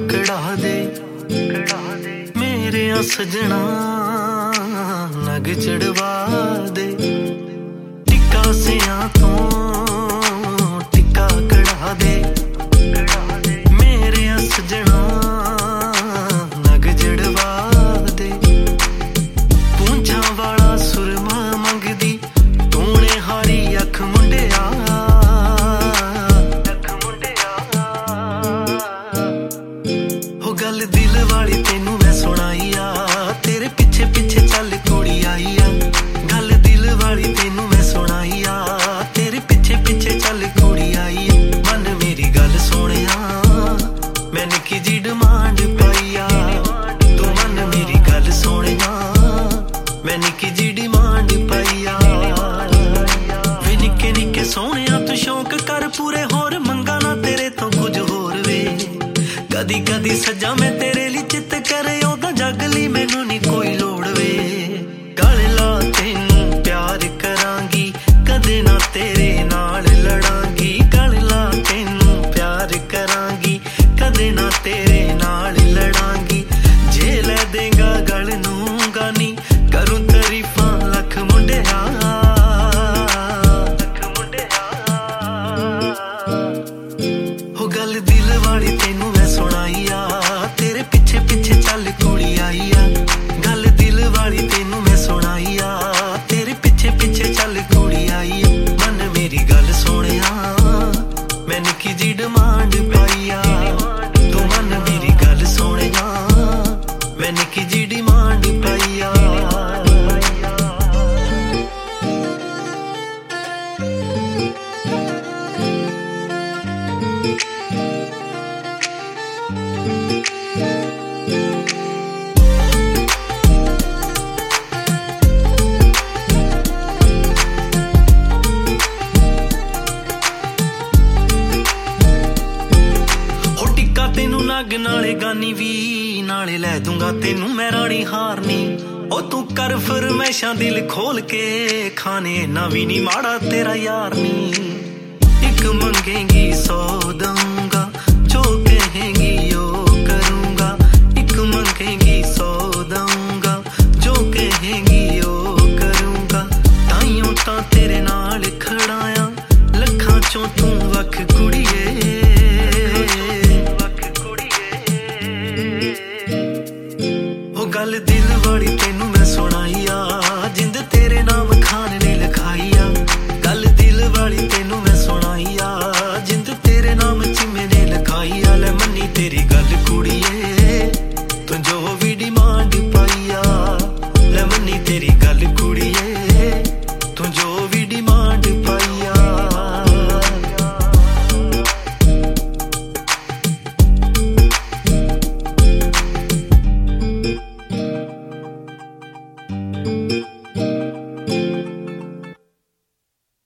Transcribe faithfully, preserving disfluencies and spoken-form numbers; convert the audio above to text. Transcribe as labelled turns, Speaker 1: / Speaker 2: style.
Speaker 1: कढ़ा दे मेरे सजना नग चढ़वा दे टिक्का सिया तो टिक्का कढ़ा दे मेरे सजना नग चढ़वा दे पूंछा वाला सुरमा मंगदी तूने हारी अख मुंडिया हो गल दिल वाली तेनू मैं सुनाई आ तेरे पिछे पिछे चल कुड़ी आई आ गल दिल वाली तेनू मैं सुनाई आ तेरे पिछे पिछे चल कुड़ी आई आ मन मेरी गल सोनिया मैं निकी जी डिमांड पाई आ तू मन मेरी गल सोनिया मैं निकी जी डिमांड पाई आ वे निके निके सोनिया तू शौक कर पूरे होर मंगा ना तेरे तो कुछ होर वे कदी कदी सजा मैं तेरे लिए चित करे ओदा जग ली मैनू नी कोई लोड़ वे गल ला तेनू प्यार करांगी कदे ना तेरे नाल लड़ांगी गल ला तेनू प्यार करांगी कदे ना तेरे नाल लड़ांगी जे लै देगा गल नू गानी करूं तारीफां लख मुंडिया लख मुंडिया हो गल दिल वाली तेनू मैं सुनाई आ तेरे पिछे पिछे चल कुड़ी आई आ गल दिल वाली तेनू मैं सुनाई आ तेरे पिछे पिछे चल कुड़ी आई आ मन मेरी गल सोनिया मैं निकी जी डिमांड पाई आ तू मन मेरी गल सोनिया मैं निकी जी डिमांड पाई आ नग नाले गानी भी नाले लै दूंगा तेनू मैं रानी हारनी ओ तू कर फरमैशां दिल खोल के खाने ना भी नी माड़ा तेरा यार नी एक मंगेंगी सौ दूंगा जो कहेंगी यो करूंगा एक मंगेंगी सौ दूंगा जो कहेंगी यो करूंगा ताइयों तां तेरे नाल खड़ाया लखां चों तू वख कुड़िए गल दिल वाली तेनू